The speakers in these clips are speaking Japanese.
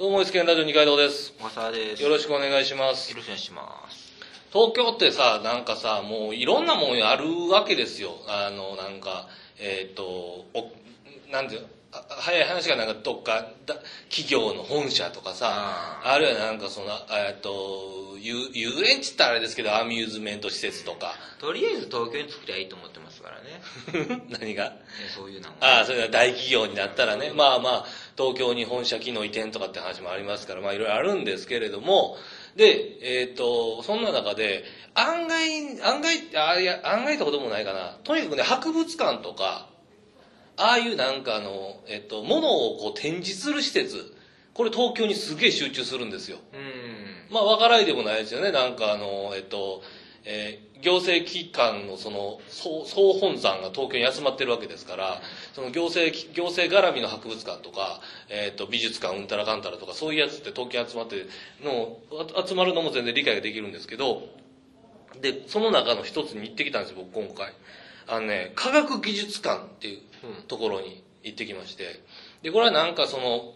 どうも、スケンラジオ二階堂です。 小沢です。 よろしくお願いします。 よろしくお願いします。 東京ってさ、なんかさ、もういろんなもんあるわけですよ。なんか、なんていうの、早い話がなんかどっか企業の本社とかさ、あるいはなんかその、遊園地ってあれですけど、アミューズメント施設とか。 とりあえず東京に作りゃいいと思ってますからね。 何がそういうのも、ね。 それが大企業になったらね、まあ、東京に本社機能移転とかって話もありますから、まあいろいろあるんですけれども、で、そんな中で、案外ってこともないかな。とにかくね、博物館とか、ああいうなんか物をこう展示する施設、これ東京にすげえ集中するんですよ。まあ、わからないでもないですよね。なんか行政機関のその総本山が東京に集まってるわけですから、その行政絡みの博物館とか、美術館うんたらかんたらとか、そういうやつって東京に集まって集まるのも全然理解ができるんですけど、で、その中の一つに行ってきたんですよ、僕今回。科学技術館っていうところに行ってきまして、で、これはなんかその、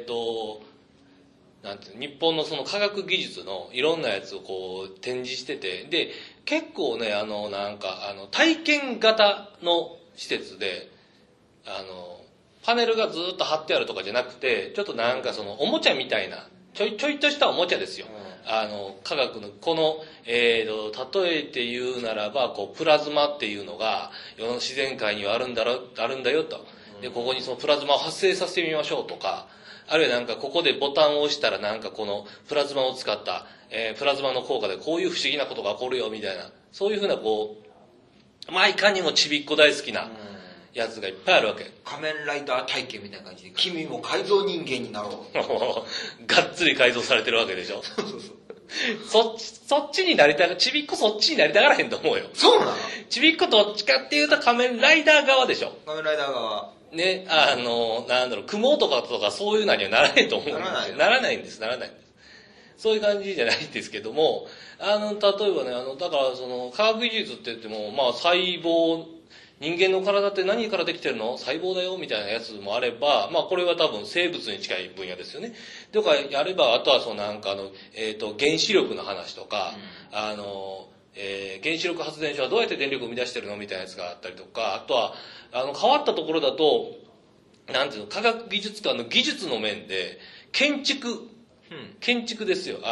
なんていうの、日本のその科学技術のいろんなやつをこう展示してて、で、結構ね、体験型の施設で、パネルがずっと貼ってあるとかじゃなくて、ちょっとなんかそのおもちゃみたいな、ちょいとしたおもちゃですよ。科学の、この、例えて言うならば、こう、プラズマっていうのが、世の自然界にはあるんだよと。で、ここにそのプラズマを発生させてみましょうとか、あるいはなんかここでボタンを押したらなんかこのプラズマを使った、プラズマの効果でこういう不思議なことが起こるよみたいな、そういうふうなこう、まあいかにもちびっこ大好きなやつがいっぱいあるわけ。 仮面ライダー体験みたいな感じで、君も改造人間になろう。 がっつり改造されてるわけでしょ。そっちになりたが、ちびっこそっちになりたがらへんと思うよ。 そうなの？ ちびっこどっちかっていうと仮面ライダー側でしょ。 仮面ライダー側。 ね、なんだろう、雲とかそういうのにはならないと思うんですよ。ならないんです。そういう感じじゃないんですけども、例えばね、だからその、科学技術って言っても、まあ細胞、人間の体って何からできてるの？細胞だよみたいなやつもあれば、まあこれは多分生物に近い分野ですよね。とかやれば、あとはそのなんか原子力の話とか、原子力発電所はどうやって電力を生み出してるのみたいなやつがあったりとか、あとは、変わったところだと、なんていうの、科学技術館の技術の面で、建築ですよ。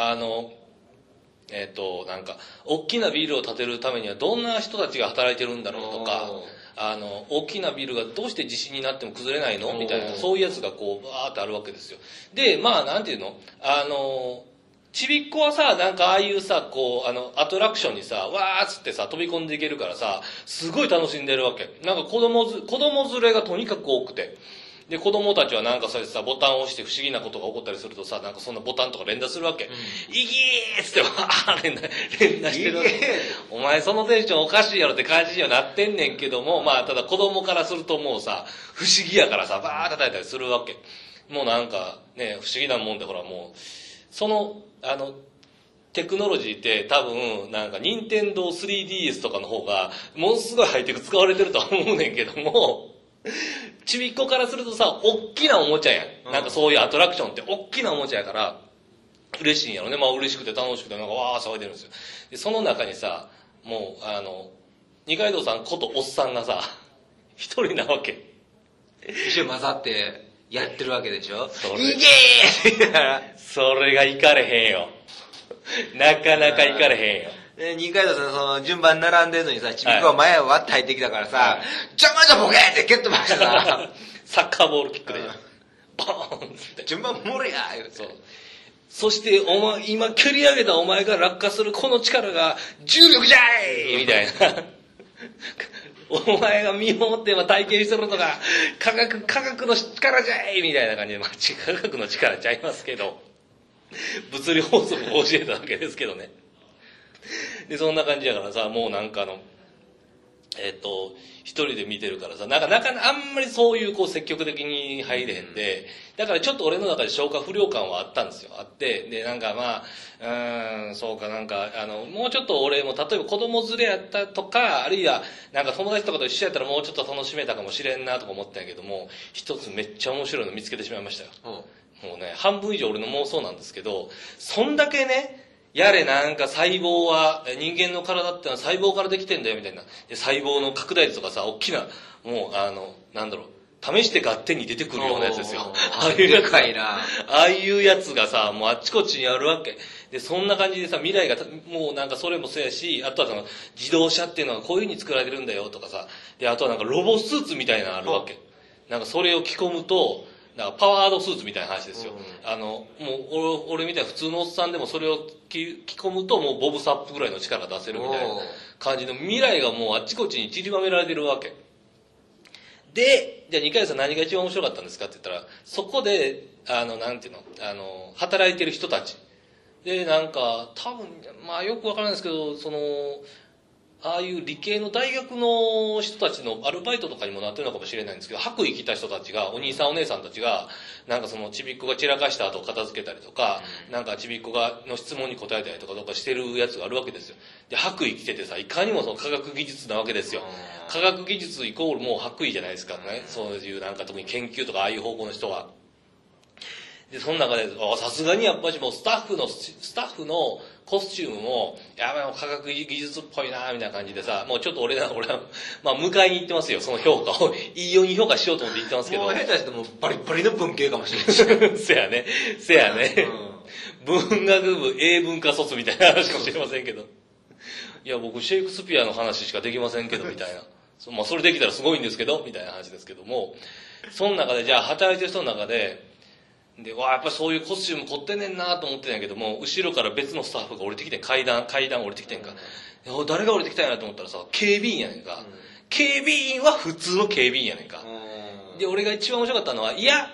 なんか、大きなビルを建てるためにはどんな人たちが働いてるんだろうとか、大きなビルがどうして地震になっても崩れないのみたいな、そういうやつがこう、バーってあるわけですよ。で、まあ、なんていうのちびっこはさ、なんかああいうさ、こう、アトラクションにさ、わーっつってさ、飛び込んでいけるからさ、すごい楽しんでるわけ。なんか子供連れがとにかく多くて。で、子供たちはなんかそうやってさ、ボタンを押して不思議なことが起こったりするとさ、なんかそんなボタンとか連打するわけ。イギーっつって、連打してるわけ。お前そのテンションおかしいやろって感じにはなってんねんけども、まあ、ただ子供からするともうさ、不思議やからさ、バーッ叩いたりするわけ。もうなんか、ね、不思議なもんで、ほらもう、その、テクノロジーって多分、なんか、任天堂 3DS とかの方が、ものすごいハイテク使われてるとは思うねんけども、ちびっこからするとさ、おっきなおもちゃやん。なんかそういうアトラクションっておっきなおもちゃやから、嬉しいんやろね。まあ嬉しくて楽しくて、なんかわー騒いでるんですよ。で、その中にさ、もう、二階堂さんことおっさんがさ、一人なわけ。 一緒に混ざって、やってるわけでしょ？ いけーそれがいかれへんよ。なかなかいかれへんよ。 二階堂さん、その、順番並んでるのにさ、ちびっこが前を割って入ってきたからさ、邪魔じゃボケーって蹴ってましたさ、 サッカーボールキックで、ボーンって。 順番盛れや言うて。 そう。そして、今蹴り上げたお前が落下するこの力が重力じゃいみたいな。お前が身をもって体験してるのが科学の力じゃいみたいな感じで、まあ、科学の力ちゃいますけど、物理法則を教えたわけですけどね。で、そんな感じやからさ、もうなんか一人で見てるからさ、なんかあんまりそういうこう積極的に入れへんで、だからちょっと俺の中で消化不良感はあったんですよ。あって、で、なんかまあ、そうかなんか、もうちょっと俺も例えば子供連れやったとか、あるいはなんか友達とかと一緒やったらもうちょっと楽しめたかもしれんなとか思ったんやけども、一つめっちゃ面白いの見つけてしまいましたよ。 もうね、半分以上俺の妄想なんですけど、そんだけね、やれなんか細胞は、人間の体ってのは細胞からできてんだよみたいな。細胞の拡大率とかさ、大きな、もうなんだろう、試して合点に出てくるようなやつですよ。ああいうやつ。 でかいな。 ああいうやつがさ、もうあっちこっちにあるわけ。で、そんな感じでさ、未来がもうなんかそれもそうやし、あとはその、自動車っていうのはこういう風に作られてるんだよとかさ、で、あとはなんかロボスーツみたいなのあるわけ。なんかそれを着込むと、なんかパワードスーツみたいな話ですよ。もう俺みたいな普通のおっさんでもそれを着込むともうボブサップぐらいの力が出せるみたいな感じの未来がもうあっちこっちに散りばめられてるわけ。で、じゃあ二階さん何が一番面白かったんですかって言ったら、そこで、なんていうの、働いてる人たち。で、なんか、多分、まあよくわからないですけど、ああいう理系の大学の人たちのアルバイトとかにもなってるのかもしれないんですけど、白衣着た人たちが、お兄さんお姉さんたちが、なんかそのちびっこが散らかした後を片付けたりとか、なんかちびっこの質問に答えたりとかしてるやつがあるわけですよ。で、白衣着ててさ、いかにもその科学技術なわけですよ。科学技術イコールもう白衣じゃないですかね。そういうなんか特に研究とかああいう方向の人は。で、その中で、さすがにやっぱりもうスタッフのコスチュームも、やばい、もう科学技術っぽいなみたいな感じでさ、もうちょっと俺は、まあ迎えに行ってますよ、その評価を。いいように評価しようと思って行ってますけど。 もう下手してもうバリバリの文系かもしれない。 せやね。文学部英文化卒みたいな話かもしれませんけど。いや、僕シェイクスピアの話しかできませんけど、みたいな。まあそれできたらすごいんですけど、みたいな話ですけども、その中で、じゃあ働いてる人の中で、やっぱりそういうコスチューム凝ってんねんなと思ってんやけども、後ろから別のスタッフが降りてきて階段降りてきてんか。誰が降りてきたんやなと思ったらさ、警備員やねんか。警備員は普通の警備員やねんか。で、俺が一番面白かったのは、いや、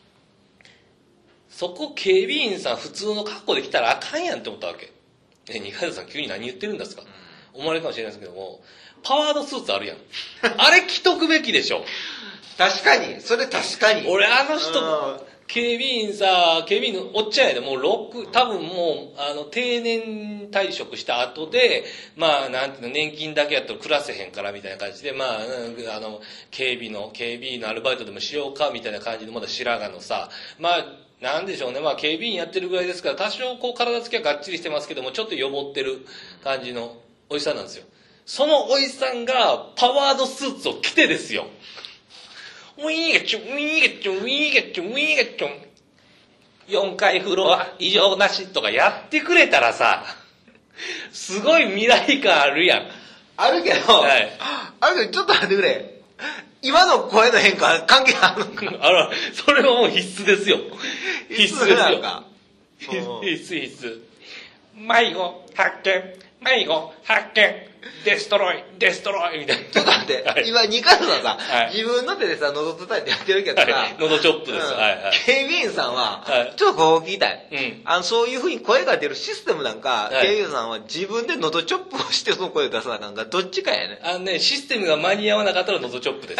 そこ警備員さん普通の格好で来たらあかんやんって思ったわけ。二階堂さん急に何言ってるんですか、思われるかもしれないですけども、パワードスーツあるやん。あれ着とくべきでしょ。 確かに、それ確かに。 俺人、警備員のおっちゃんやで、もう多分もう、定年退職した後で、まあ、なんていうの、年金だけやったら暮らせへんからみたいな感じで、まあ、警備のアルバイトでもしようかみたいな感じで、まだ白髪のさ、まあ、なんでしょうね、まあ、警備員やってるぐらいですから、多少こう体つきはがっちりしてますけども、ちょっとよぼってる感じのおじさんなんですよ。そのおじさんがパワードスーツを着てですよ。ウィーガチュン、ウィーガチュン、ウィーガチュン、ウィーガチュン。4階フロア異常なしとかやってくれたらさ、すごい未来感あるやん。 あるけど、はい、あるけど、ちょっと待ってくれ。今の声の変化関係あるのかそれはもう必須ですよ。必須ですよ。必須。迷子発見。デストロイみたいな。 ちょっと待って、はい、今二階堂さんさ、はい、自分の手でさ、喉叩いてやってるけどさ、 喉チョップです。 警備員さんは、ちょっとここ聞きたい。そういう風に声が出るシステムなんか、警備員さんは自分で喉チョップをしてその声を出さなあかんか、どっちかやね。 システムが間に合わなかったら喉チョップです。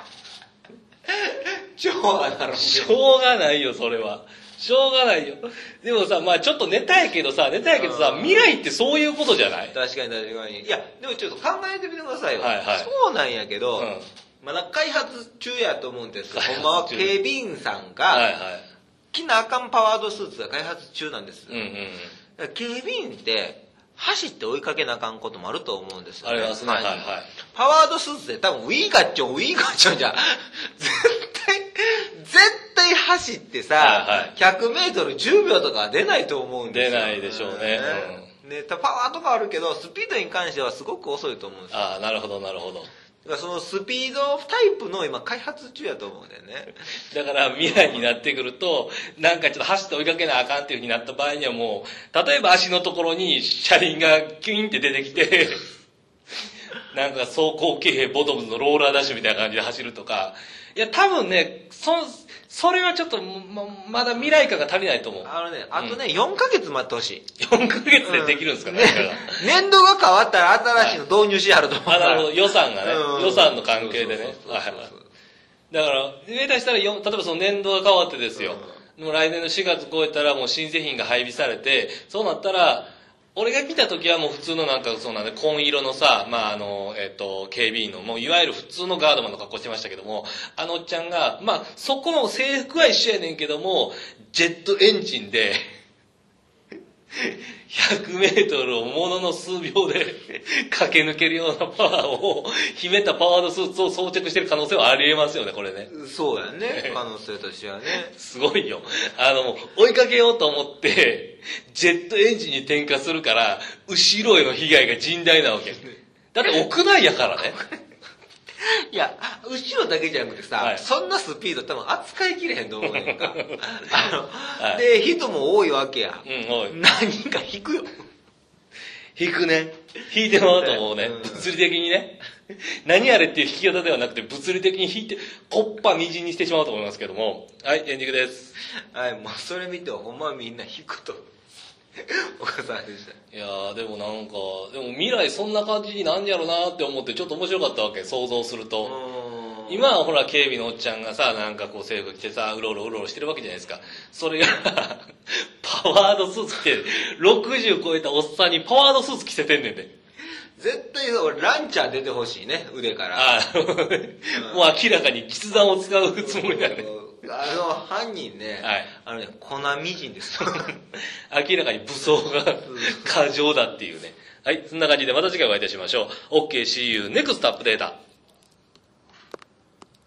しょうがない。 しょうがないよ、それは。しょうがないよ。でもさ、まあちょっとネタやけどさ、未来ってそういうことじゃない？ 確かに。いや、でもちょっと考えてみてくださいよ。そうなんやけど、まだ開発中やと思うんですよ。ほんまは警備員さんが、着なあかんパワードスーツが開発中なんです。警備員って、走って追いかけなあかんこともあると思うんですよ、ね。 ありますね。 パワードスーツで多分ウィーガッチョンじゃ、絶対走ってさ、100メートル10秒とかは出ないと思うんですよ。 出ないでしょうね。 パワーとかあるけど、スピードに関してはすごく遅いと思うんですよ。 なるほど。だからそのスピードタイプの今開発中やと思うんだよね。 だから未来になってくると、なんかちょっと走って追いかけなあかんっていう風になった場合にはもう、例えば足のところに車輪がキュインって出てきて、なんか走行騎兵ボトムズのローラーダッシュみたいな感じで走るとか、いや多分ね、それはちょっとまだ未来感が足りないと思う。 あとね、4ヶ月待ってほしい。 4ヶ月でできるんですかね。 年度が変わったら新しいの導入しはると思うから。 なるほど、予算がね、予算の関係でね。だから、下手したら例えばその年度が変わってですよ。もう来年の4月超えたらもう新製品が配備されて、そうなったら、 俺が見た時はもう普通のなんかそうなんで紺色のさ、まあ警備員のもういわゆる普通のガードマンの格好してましたけども、あのおっちゃんが、まあそこの制服は一緒やねんけども、ジェットエンジンで、100メートルをものの数秒で駆け抜けるようなパワーを秘めたパワードスーツを装着してる可能性はありえますよね、これね。 そうやね、可能性としてはね。 すごいよ。追いかけようと思って、ジェットエンジンに点火するから、後ろへの被害が甚大なわけ。だって屋内やからね。 いや、後ろだけじゃなくてさ、はい、そんなスピード多分扱いきれへんと思うねんか。はい、で、人も多いわけや。多い。何人か引くよ。 引くね。引いてもらうと思うね。物理的にね。何あれっていう引き方ではなくて、物理的に引いて、コッパみじんにしてしまうと思いますけども。はい、エンディングです。 はい、もうそれ見てほんまみんな引くと。お母さんでした。 いやー、でもなんか、でも未来そんな感じになんやろなって思ってちょっと面白かったわけ、想像すると。今はほら警備のおっちゃんがさ、なんかこう制服着てさ、うろうろしてるわけじゃないですか。それが、パワードスーツ着て、60超えたおっさんにパワードスーツ着せてんねんで。 絶対俺ランチャー出てほしいね、腕から。 もう明らかに筆談を使うつもりだね。 犯人ね、はい、粉みじんです。 明らかに武装が過剰だっていうね。はい、そんな感じでまた次回お会いいたしましょう。OK, see you next update.